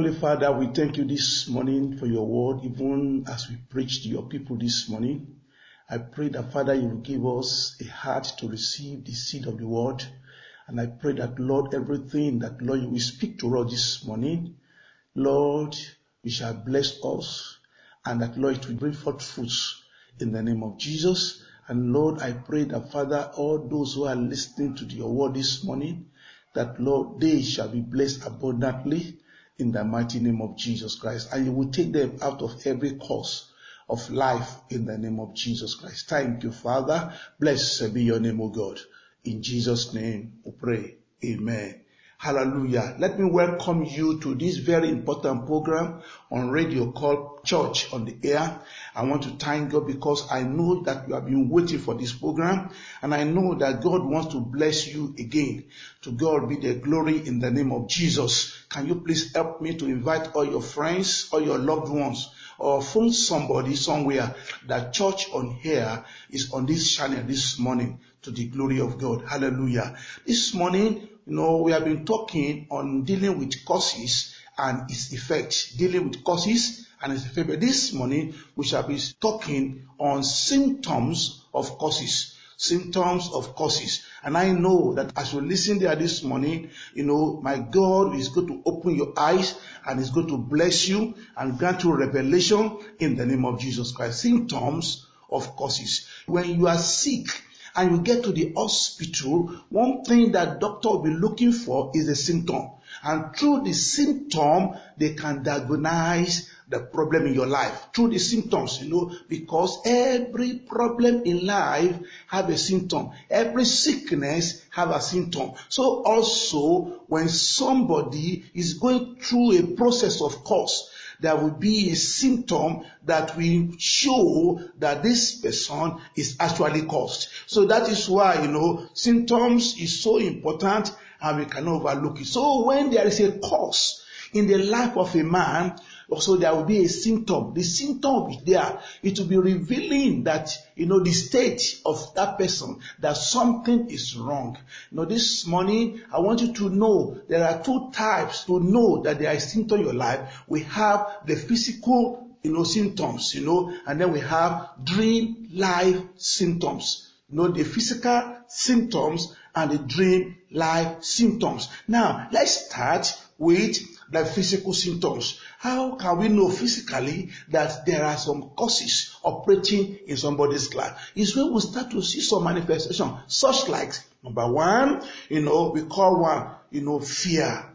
Heavenly Father, we thank you this morning for your word, even as we preach to your people this morning. I pray that, Father, you will give us a heart to receive the seed of the word. And I pray that, Lord, everything that, Lord, you will speak to us this morning, Lord, you shall bless us, and that, Lord, it will bring forth fruits in the name of Jesus. And Lord, I pray that, Father, all those who are listening to your word this morning, that, Lord, they shall be blessed abundantly in the mighty name of Jesus Christ. And you will take them out of every course of life in the name of Jesus Christ. Thank you, Father. Blessed be your name, O God. In Jesus' name we pray. Amen. Hallelujah. Let me welcome you to this very important program on radio called Church on the Air. I want to thank God because I know that you have been waiting for this program, and I know that God wants to bless you again. To God be the glory in the name of Jesus. Can you please help me to invite all your friends, all your loved ones, or phone somebody somewhere that Church on Air is on this channel this morning, to the glory of God. Hallelujah. This morning, we have been talking on dealing with causes and its effect. Dealing with causes and its effect. But this morning, we shall be talking on symptoms of causes. Symptoms of causes. And I know that as you listen there this morning, my God is going to open your eyes and is going to bless you and grant you revelation in the name of Jesus Christ. Symptoms of causes. When you are sick and you get to the hospital, one thing that doctor will be looking for is a symptom. And through the symptom, they can diagnose the problem in your life. Through the symptoms, because every problem in life have a symptom. Every sickness have a symptom. So also, when somebody is going through a process of cause, there will be a symptom that will show that this person is actually caused. So that is why, symptoms is so important and we cannot overlook it. So when there is a cause in the life of a man, also there will be a symptom. The symptom will be there. It will be revealing that, the state of that person, that something is wrong. This morning, I want you to know there are two types to know that there is symptom in your life. We have the physical, symptoms, and then we have dream life symptoms. The physical symptoms and the dream life symptoms. Now, let's start with the physical symptoms. How can we know physically that there are some causes operating in somebody's life? It's when we start to see some manifestation, such like, number one, we call one, fear.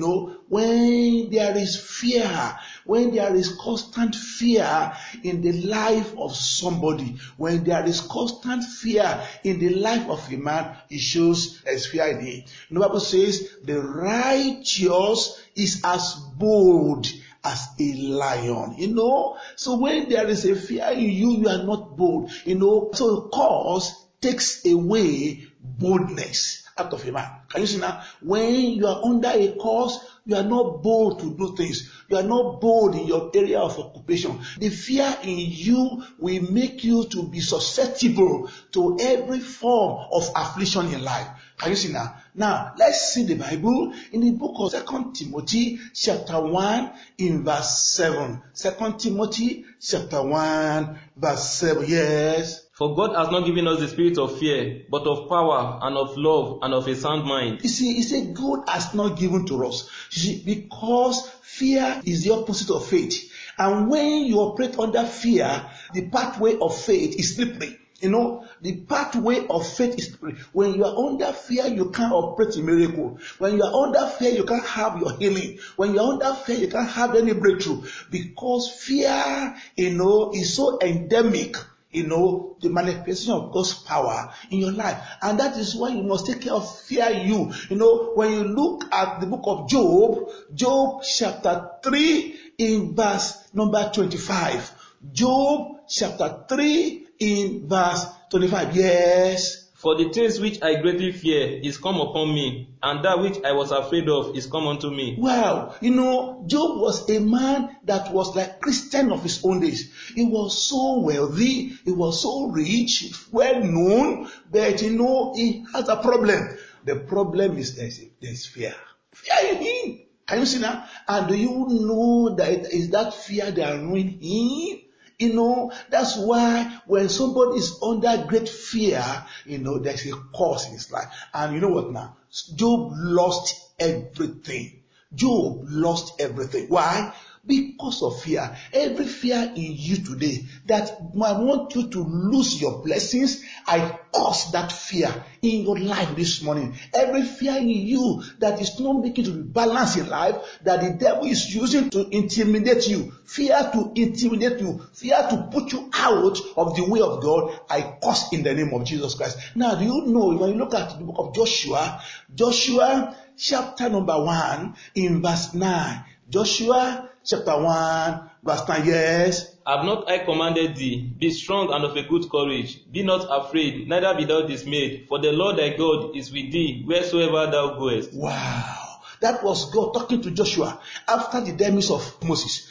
When there is fear, when there is constant fear in the life of somebody, when there is constant fear in the life of a man, it shows there's fear in him. The Bible says, the righteous is as bold as a lion, So when there is a fear in you, you are not bold, So cause takes away boldness out of a man. Can you see now? When you are under a cause, you are not bold to do things. You are not bold in your area of occupation. The fear in you will make you to be susceptible to every form of affliction in life. Can you see now? Now, let's see the Bible in the book of 2 Timothy chapter 1 in verse 7. 2 Timothy chapter 1 verse 7. Yes. For God has not given us the spirit of fear, but of power and of love and of a sound mind. You see, he said God has not given to us. You see, because fear is the opposite of faith. And when you operate under fear, the pathway of faith is slippery. The pathway of faith is slippery. When you are under fear, you can't operate a miracle. When you are under fear, you can't have your healing. When you are under fear, you can't have any breakthrough. Because fear, is so endemic. The manifestation of God's power in your life. And that is why you must take care of fear in you. When you look at the book of Job, Job chapter 3 in verse number 25. Job chapter 3 in verse 25. Yes. For the things which I greatly fear is come upon me, and that which I was afraid of is come unto me. Wow. Job was a man that was like Christian of his own days. He was so wealthy, he was so rich, well known, but he has a problem. The problem is there's fear. Fear in him. Can you see now? And do you know that it is that fear that ruined him? That's why when somebody is under great fear, there's a cause in his life. And you know what now? Job lost everything. Job lost everything. Why? Because of fear. Every fear in you today that I want you to lose your blessings, I cause that fear in your life this morning. Every fear in you that is not making you to be balanced in life, that the devil is using to intimidate you, fear to intimidate you, fear to put you out of the way of God, I cause in the name of Jesus Christ. Now, do you know, when you look at the book of Joshua chapter number 1 in verse 9, Joshua chapter 1 verse 9, yes. Have not I commanded thee? Be strong and of a good courage. Be not afraid, neither be thou dismayed. For the Lord thy God is with thee wheresoever thou goest. Wow. That was God talking to Joshua after the demise of Moses.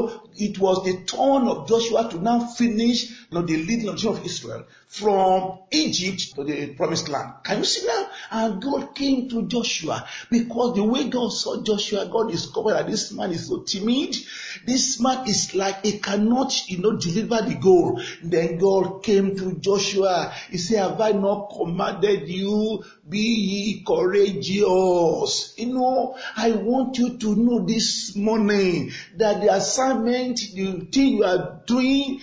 It was the turn of Joshua to now finish the leading of the children of Israel from Egypt to the promised land. Can you see now? And God came to Joshua because the way God saw Joshua, God discovered that this man is so timid. This man is like he cannot, deliver the goal. Then God came to Joshua. He said, have I not commanded you? Be ye courageous. I want you to know this morning that the assignment, the thing you are doing,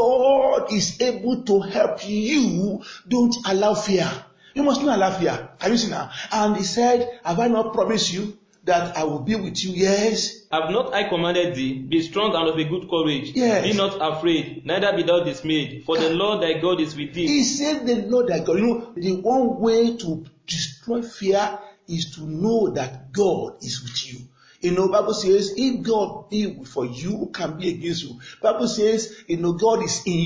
God is able to help you. Don't allow fear. You must not allow fear. Can you see now? And he said, have I not promised you that I will be with you? Yes. Have not I commanded thee? Be strong and of a good courage. Yes. Be not afraid, neither be thou dismayed. For the Lord thy God is with thee. He said the Lord thy God. The one way to destroy fear is to know that God is with you. Bible says, if God be for you, who can be against you? Bible says, God is in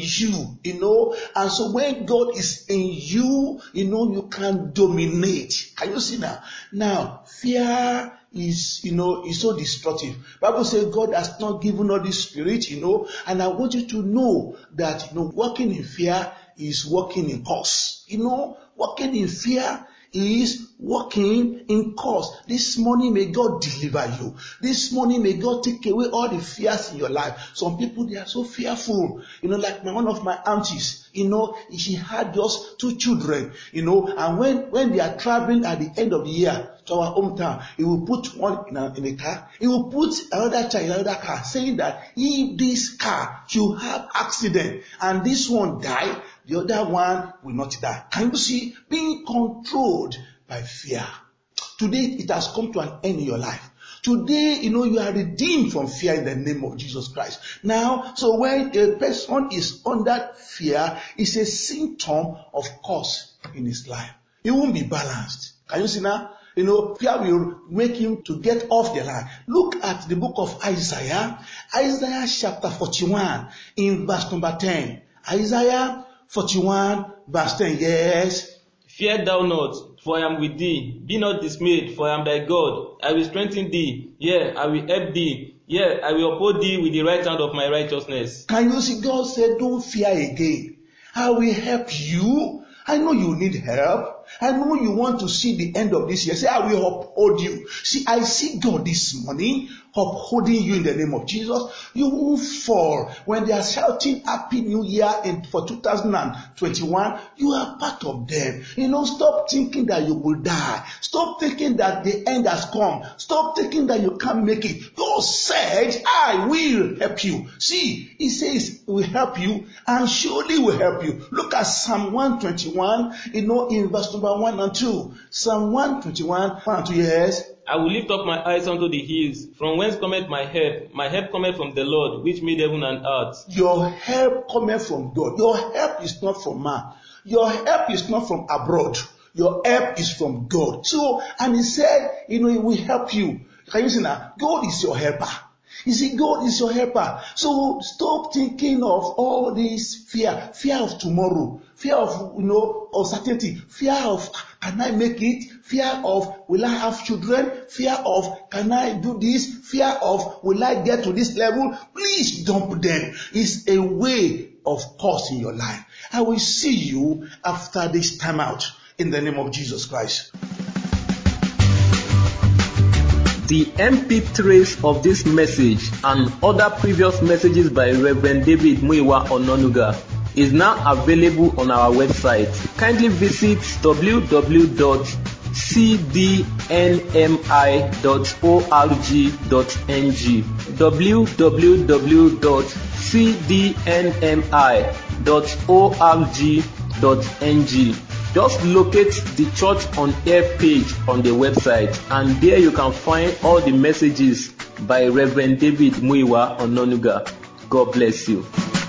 you, and so when God is in you, you can dominate. Can you see now? Now, fear is so destructive. Bible says God has not given us this spirit, and I want you to know that, walking in fear is walking in curse. Walking in fear is walking in curse. This morning may God deliver you. This morning may God take away all the fears in your life. Some people, they are so fearful. Like one of my aunties, she had just 2 children, and when they are traveling at the end of the year to our hometown, he will put one in a car. He will put another child in another car, saying that if this car should have accident and this one die, the other one will not die. Can you see? Being controlled by fear. Today, it has come to an end in your life. Today, you are redeemed from fear in the name of Jesus Christ. Now, so when a person is under fear, it's a symptom of curse in his life. He won't be balanced. Can you see now? Fear will make him to get off the line. Look at the book of Isaiah. Isaiah chapter 41 in verse number 10. Isaiah 41 verse 10. Yes. Fear thou not, for I am with thee. Be not dismayed, for I am thy God. I will strengthen thee. Yea, I will help thee. Yea, I will uphold thee with the right hand of my righteousness. Can you see? God said, don't fear again. I will help you. I know you need help. I know you want to see the end of this year. Say, I will uphold you. See, I see God this morning upholding you in the name of Jesus. You won't fall. When they are shouting Happy New Year for 2021, you are part of them. Stop thinking that you will die. Stop thinking that the end has come. Stop thinking that you can't make it. God said, I will help you. See, he says, he will help you and surely will help you. Look at Psalm 121, in verse number 1 and 2. Psalm 121, 1 and 2, yes. I will lift up my eyes unto the hills. From whence cometh my help? My help cometh from the Lord, which made heaven and earth. Your help cometh from God. Your help is not from man. Your help is not from abroad. Your help is from God. So, and he said, he will help you. Can you see now? God is your helper. You see, God is your helper. So stop thinking of all this fear of tomorrow, fear of, uncertainty, fear of, can I make it? Fear of, will I have children? Fear of, can I do this? Fear of, will I get to this level? Please dump them. It's a way of curse in your life. I will see you after this time out in the name of Jesus Christ. The MP3s of this message and other previous messages by Reverend David Muyiwa Ononuga is now available on our website. Kindly visit www.cdnmi.org.ng www.cdnmi.org.ng. Just locate the Church on Air page on the website, and there you can find all the messages by Reverend David Muyiwa Ononuga. God bless you.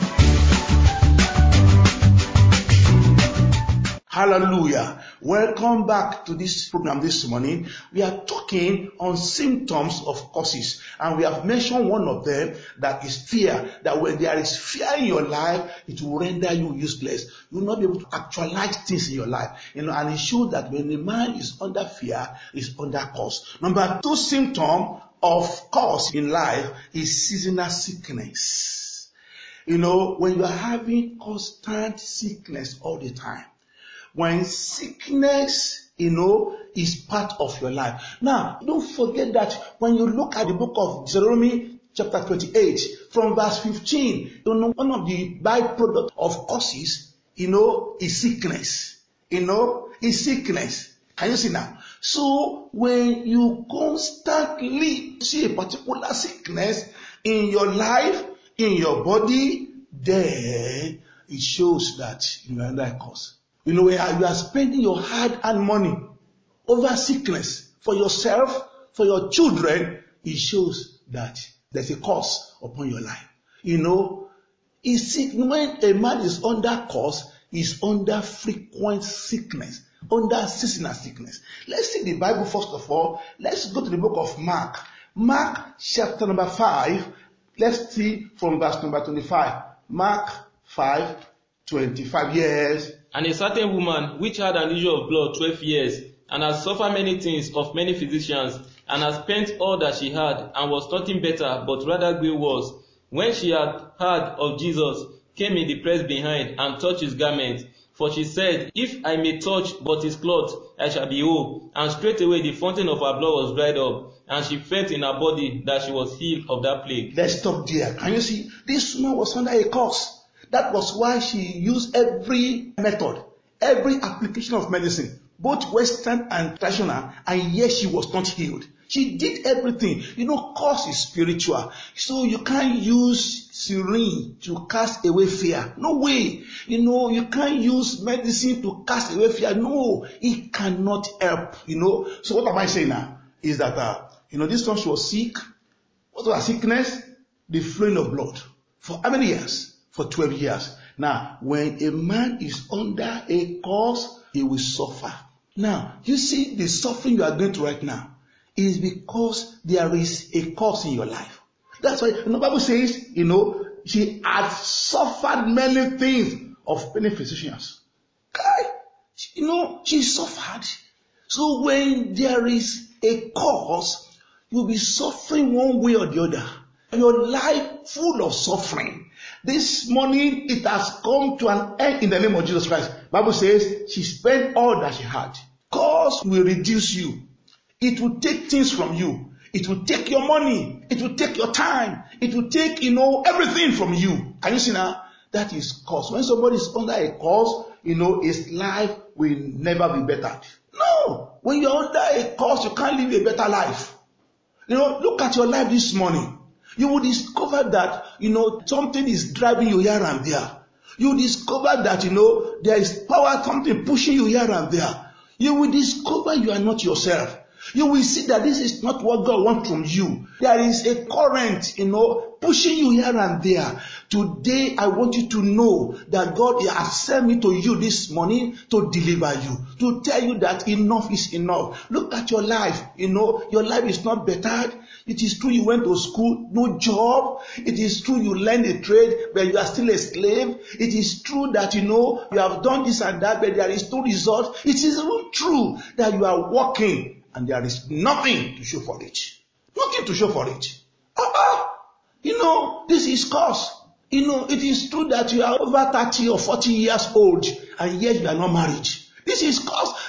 Hallelujah. Welcome back to this program this morning. We are talking on symptoms of causes, and we have mentioned one of them, that is fear. That when there is fear in your life, it will render you useless. You will not be able to actualize things in your life. And it shows that when a man is under fear, is under cause. Number 2 symptom of cause in life is seasonal sickness. When you are having constant sickness all the time, when sickness, is part of your life. Now, don't forget that when you look at the book of Deuteronomy chapter 28, from verse 15, one of the byproducts of causes, is sickness. Is sickness. Can you see now? So, when you constantly see a particular sickness in your life, in your body, then it shows that you are under a cause. When you are spending your hard-earned money over sickness for yourself, for your children, it shows that there's a curse upon your life. When a man is under curse, he's under frequent sickness, under seasonal sickness. Let's see the Bible first of all. Let's go to the book of Mark. Mark chapter number 5. Let's see from verse number 25. Mark 5:25. Yes. And a certain woman, which had an issue of blood 12 years, and had suffered many things of many physicians, and had spent all that she had, and was nothing better, but rather grew worse, when she had heard of Jesus, came in the press behind, and touched his garment. For she said, If I may touch but his cloth, I shall be whole. And straightway the fountain of her blood was dried up, and she felt in her body that she was healed of that plague. Let's stop there. Can you see? This woman was under a curse. That was why she used every method, every application of medicine, both Western and traditional, and yet she was not healed. She did everything. Curse is spiritual. So you can't use syringe to cast away fear. No way. You can't use medicine to cast away fear. No, it cannot help. So what am I saying now? Is that, this one, she was sick. What was her sickness? The flowing of blood. For how many years? For 12 years. Now, when a man is under a cause, he will suffer. Now, you see the suffering you are going through right now is because there is a cause in your life. That's why the Bible says, she had suffered many things of many physicians. She suffered. So when there is a cause, you'll be suffering one way or the other. Your life full of suffering. This morning, it has come to an end in the name of Jesus Christ. Bible says she spent all that she had. Cause will reduce you. It will take things from you. It will take your money. It will take your time. It will take, everything from you. Can you see now? That is cause. When somebody is under a cause, his life will never be bettered. No. When you're under a cause, you can't live a better life. Look at your life this morning. You will discover that, something is driving you here and there. You will discover that, there is power, something pushing you here and there. You will discover you are not yourself. You will see that this is not what God wants from you. There is a current, pushing you here and there. Today, I want you to know that God has sent me to you this morning to deliver you, to tell you that enough is enough. Look at your life. Your life is not bettered. It is true you went to school, no job. It is true you learned a trade, but you are still a slave. It is true that, you have done this and that, but there is no result. It is even true that you are working and there is nothing to show for it. Nothing to show for it. This is cause. It is true that you are over 30 or 40 years old and yet you are not married. This is cause.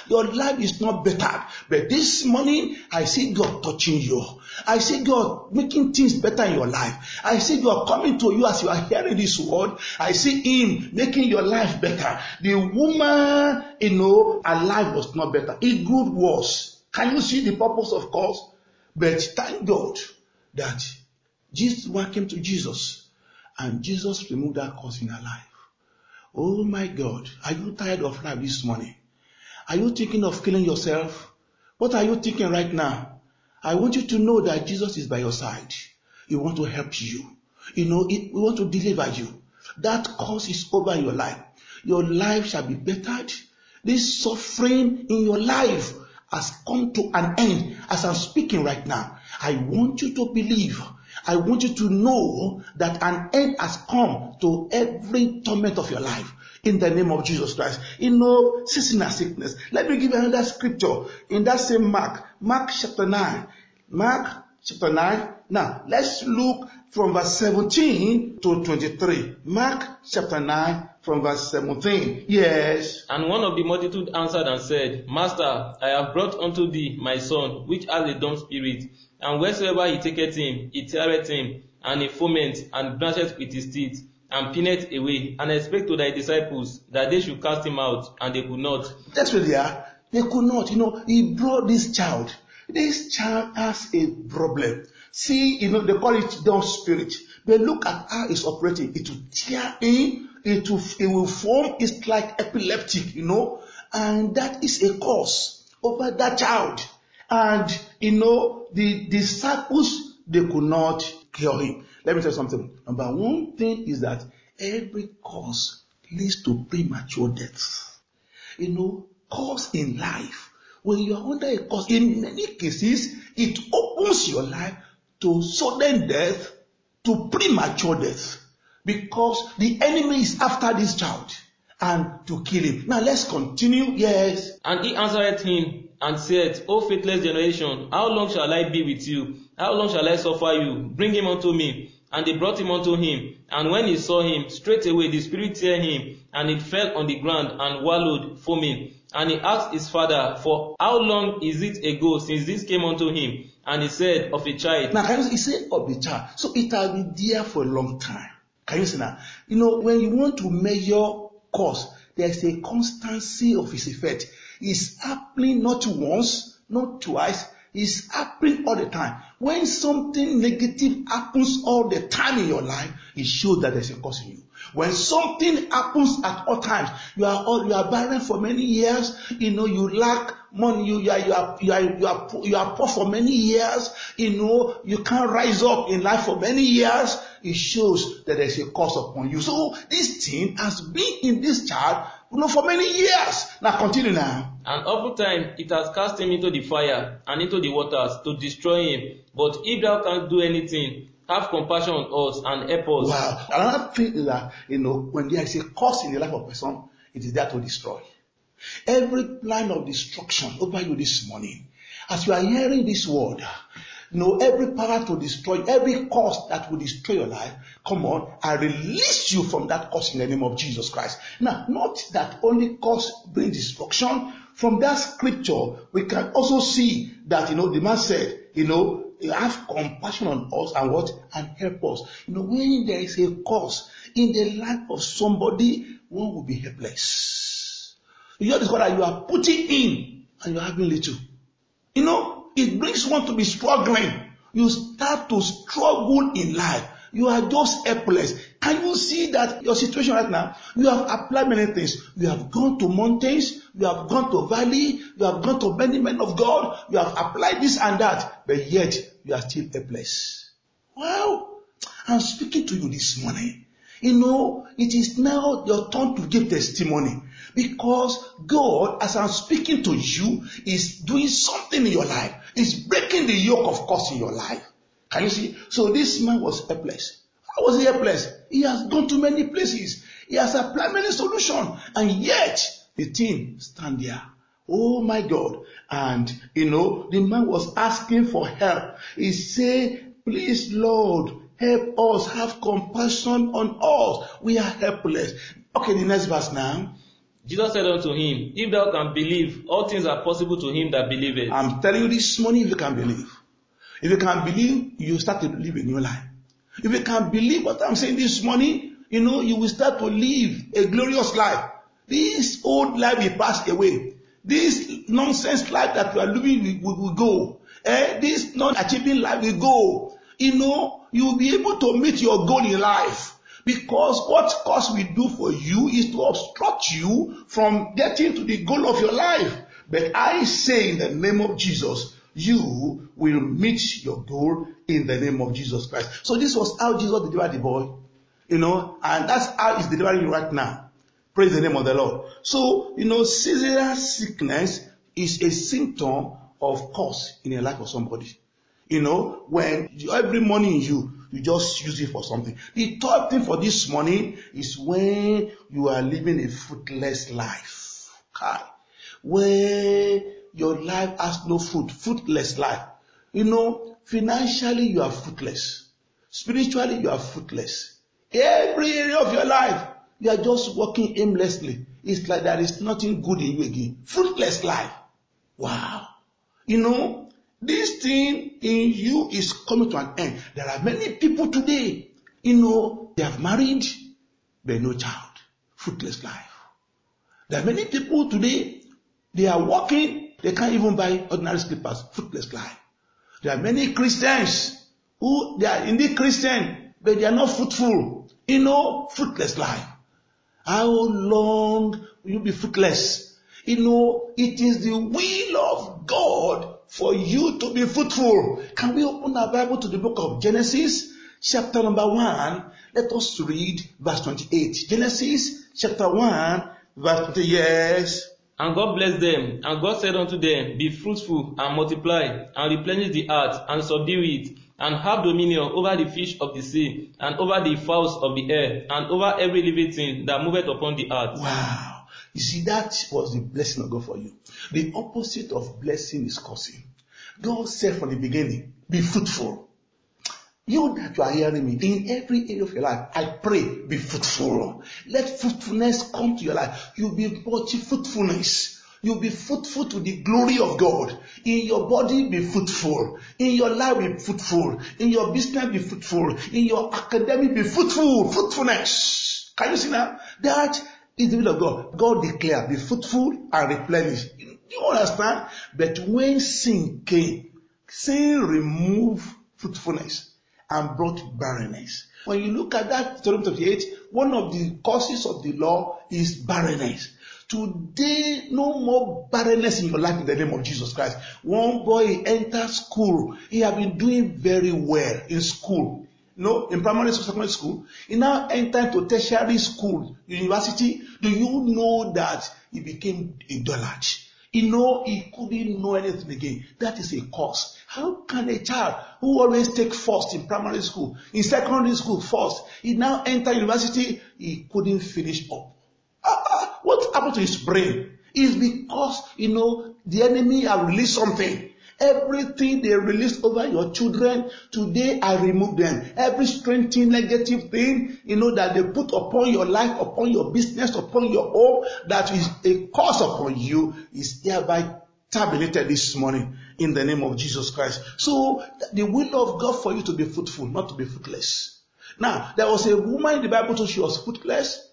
Your life is not better. But this morning, I see God touching you. I see God making things better in your life. I see God coming to you as you are hearing this word. I see Him making your life better. The woman, her life was not better. It grew worse. Can you see the purpose of cause? But thank God that Jesus came to Jesus, and Jesus removed that cause in her life. Oh my God, are you tired of life this morning? Are you thinking of killing yourself? What are you thinking right now? I want you to know that Jesus is by your side. He wants to help you. He wants to deliver you. That cause is over your life. Your life shall be bettered. This suffering in your life has come to an end as I'm speaking right now. I want you to believe. I want you to know that an end has come to every torment of your life in the name of Jesus Christ. Ceasing and sickness. Let me give you another scripture in that same Mark chapter 9. Mark chapter 9. Now, let's look from verse 17 to 23. Mark chapter 9 from verse 17. Yes. And one of the multitude answered and said, Master, I have brought unto thee my son, which has a dumb spirit. And wheresoever he taketh him, he teareth him, and he foameth, and gnasheth with his teeth, and pineth away. And I spake to thy disciples, that they should cast him out, and they could not. That's where they are. They could not. He brought this child. This child has a problem. See, they call it dumb spirit. But look at how it's operating. It will tear in, it will form. It's like epileptic, and that is a cause over that child. And, the disciples, they could not cure him. Let me tell you something. Number one thing is that every cause leads to premature death. Cause in life. When you are under a cause, in many cases, it opens your life to sudden death, to premature death. Because the enemy is after this child and to kill him. Now let's continue. Yes. And he answered him and said, O faithless generation, how long shall I be with you? How long shall I suffer you? Bring him unto me. And they brought him unto him. And when he saw him, straightway the spirit tear him, and it fell on the ground and wallowed foaming. And he asked his father, For how long is it ago since this came unto him? And he said, Of a child. Now, he said of the child. So it has been there for a long time. Can you see now? When you want to measure cause, there is a constancy of its effect. It's happening not once, not twice. It's happening all the time. When something negative happens all the time in your life, it shows that there's a cause in you. When something happens at all times, you are barren for many years. You lack money. You are poor for many years. You can't rise up in life for many years. It shows that there's a curse upon you. So this thing has been in this child, for many years. Now continue now. And oftentimes it has cast him into the fire and into the waters to destroy him. But if thou canst do anything, have compassion on us and help us. Wow. Another thing is that, when there is a cause in the life of a person, it is there to destroy. Every plan of destruction over you this morning, as you are hearing this word, every power to destroy, every cause that will destroy your life, come on, I release you from that cause in the name of Jesus Christ. Now, not that only cause brings destruction. From that scripture, we can also see that, the man said, have compassion on us and what? And help us. When there is a cause in the life of somebody, one will be helpless. You just discover that you are putting in and you are having little. It brings one to be struggling. You start to struggle in life. You are just helpless. Can you see that your situation right now? You have applied many things. You have gone to mountains. You have gone to valley. You have gone to many men of God. You have applied this and that. But yet, you are still helpless. Wow. I'm speaking to you this morning. It is now your turn to give testimony. Because God, as I'm speaking to you, is doing something in your life. Is breaking the yoke of curse in your life. Can you see? So this man was helpless. How was he helpless? He has gone to many places. He has applied many solutions. And yet, the thing stand there. Oh my God. And, the man was asking for help. He said, please, Lord, help us. Have compassion on us. We are helpless. Okay, the next verse now. Jesus said unto him, If thou canst believe, all things are possible to him that believeth. I'm telling you this morning, if you can believe. If you can believe, you start to live a new life. If you can believe what I'm saying this morning, you will start to live a glorious life. This old life will pass away. This nonsense life that you are living will go. This non-achieving life will go. You will be able to meet your goal in life. Because what cause will do for you is to obstruct you from getting to the goal of your life. But I say in the name of Jesus, you will meet your goal in the name of Jesus Christ. So this was how Jesus delivered the boy. And that's how he's delivering you right now. Praise the name of the Lord. So, seasonal sickness is a symptom of curse in the life of somebody. When every morning you just use it for something. The third thing for this morning is when you are living a fruitless life. Okay. Where your life has no fruit, fruitless life. Financially you are fruitless. Spiritually you are fruitless. Every area of your life, you are just walking aimlessly. It's like there is nothing good in you again. Fruitless life. Wow. This thing in you is coming to an end. There are many people today, they have married, but no child. Fruitless life. There are many people today, they are working, they can't even buy ordinary slippers. Fruitless life. There are many Christians who, they are indeed Christian, but they are not fruitful. Fruitless life. How long will you be fruitless? It is the will of God for you to be fruitful. Can we open our Bible to the book of Genesis, chapter number 1? Let us read verse 28. Genesis, chapter 1, verse 28. Yes. And God blessed them, and God said unto them, Be fruitful, and multiply, and replenish the earth, and subdue it, and have dominion over the fish of the sea, and over the fowls of the air, and over every living thing that moveth upon the earth. Wow. You see, that was the blessing of God for you. The opposite of blessing is cursing. God said from the beginning, be fruitful. You that you are hearing me, in every area of your life, I pray, be fruitful. Let fruitfulness come to your life. You'll be multi-fruitfulness. You'll be fruitful to the glory of God. In your body, be fruitful. In your life, be fruitful. In your business, be fruitful. In your academic, be fruitful. Fruitfulness. Can you see that? That is the will of God. God declared, be fruitful and replenish. You understand? But when sin came, sin removed fruitfulness and brought barrenness. When you look at that, Deuteronomy 38, one of the causes of the law is barrenness. Today, no more barrenness in your life in the name of Jesus Christ. One boy entered school. He had been doing very well in school. In primary school, secondary school. He now entered to tertiary school, university. Do you know that he became a dullard? He couldn't know anything again. That is a curse. How can a child who always take first in primary school, in secondary school first, he now enter university, he couldn't finish up? What happened to his brain? Is because, the enemy have released something. Everything they released over your children, today I remove them. Every strange thing, negative thing, that they put upon your life, upon your business, upon your home, that is a curse upon you, is hereby terminated this morning in the name of Jesus Christ. So, the will of God for you to be fruitful, not to be fruitless. Now, there was a woman in the Bible too, she was fruitless,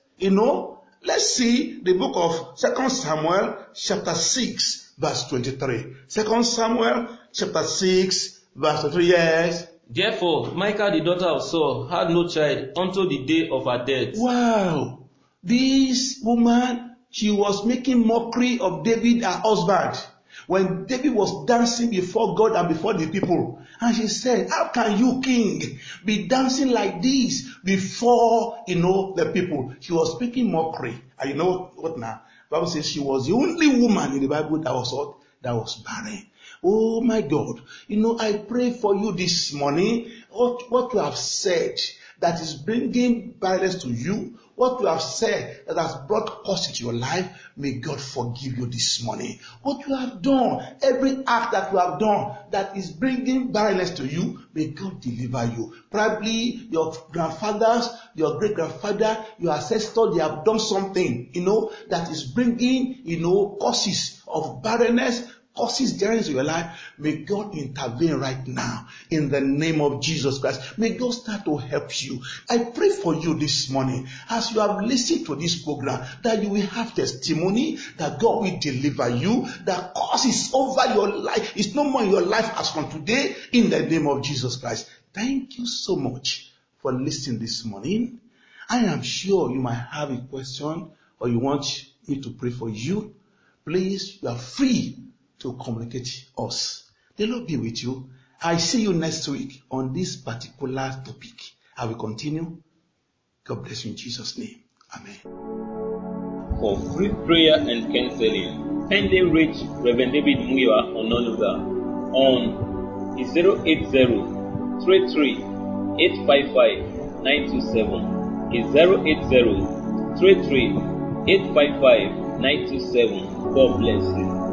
Let's see the book of 2 Samuel chapter 6 verse 23. 2 Samuel chapter 6 verse 23. Yes. Therefore, Michal the daughter of Saul had no child until the day of her death. Wow. This woman, she was making mockery of David, her husband. When David was dancing before God and before the people. And she said, how can you, king, be dancing like this before, the people? She was speaking mockery. And you know what now? The Bible says she was the only woman in the Bible that was barren. Oh my God. I pray for you this morning, what you have said, that is bringing barrenness to you, what you have said that has brought curse into your life, may God forgive you this morning. What you have done, every act that you have done that is bringing barrenness to you, may God deliver you. Probably your grandfathers, your great-grandfather, your ancestors, they have done something, that is bringing, causes of barrenness, causes darkness in your life. May God intervene right now in the name of Jesus Christ. May God start to help you. I pray for you this morning as you have listened to this program that you will have testimony that God will deliver you, that causes over your life is no more in your life as from today in the name of Jesus Christ. Thank you so much for listening this morning. I am sure you might have a question or you want me to pray for you. Please, you are free to communicate us. The Lord be with you. I see you next week on this particular topic. I will continue. God bless you in Jesus' name. Amen. For free prayer and counseling, kindly reach Reverend David Muyiwa Ononuga on 080-33-855-927. 080-33-855-927. God bless you.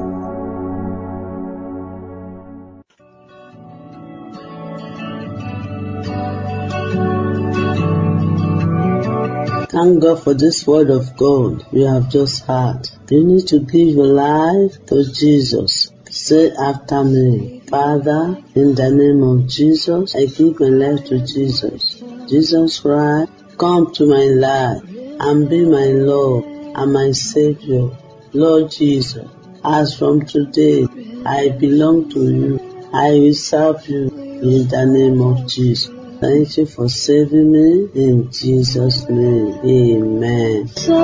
Thank God for this word of God we have just heard. You need to give your life to Jesus. Say after me, Father, in the name of Jesus, I give my life to Jesus. Jesus Christ, come to my life and be my Lord and my Savior. Lord Jesus, as from today, I belong to you. I will serve you in the name of Jesus. Thank you for saving me in Jesus' name. Amen.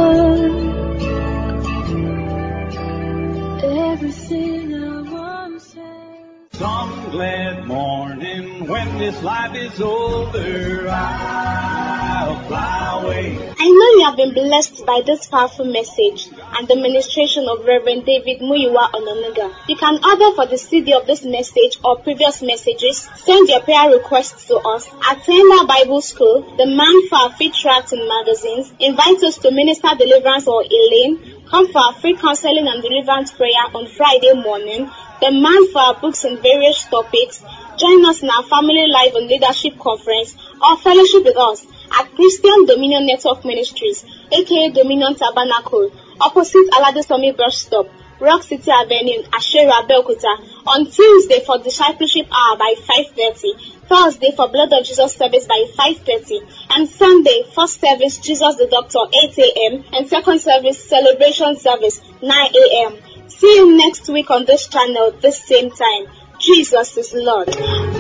Some glad morning when this life is over, I'll fly away. I know you have been blessed by this powerful message and the ministration of Reverend David Muyiwa Ononuga. You can order for the CD of this message or previous messages. Send your prayer requests to us. Attend our Bible School, the Man for Our Feet Tracts and magazines. Invite us to Minister Deliverance or Elaine. Come for our free counseling and deliverance prayer on Friday morning. The Man for Our Books and various topics. Join us in our Family Life and Leadership Conference or fellowship with us at Christian Dominion Network Ministries, aka Dominion Tabernacle, opposite Aladesomi Bus Stop, Rock City Avenue, Ashera, Abeokuta, on Tuesday for Discipleship Hour by 5:30, Thursday for Blood of Jesus service by 5:30, and Sunday, first service Jesus the Doctor 8 a.m. and second service Celebration service 9 a.m. See you next week on this channel, this same time. Jesus is Lord.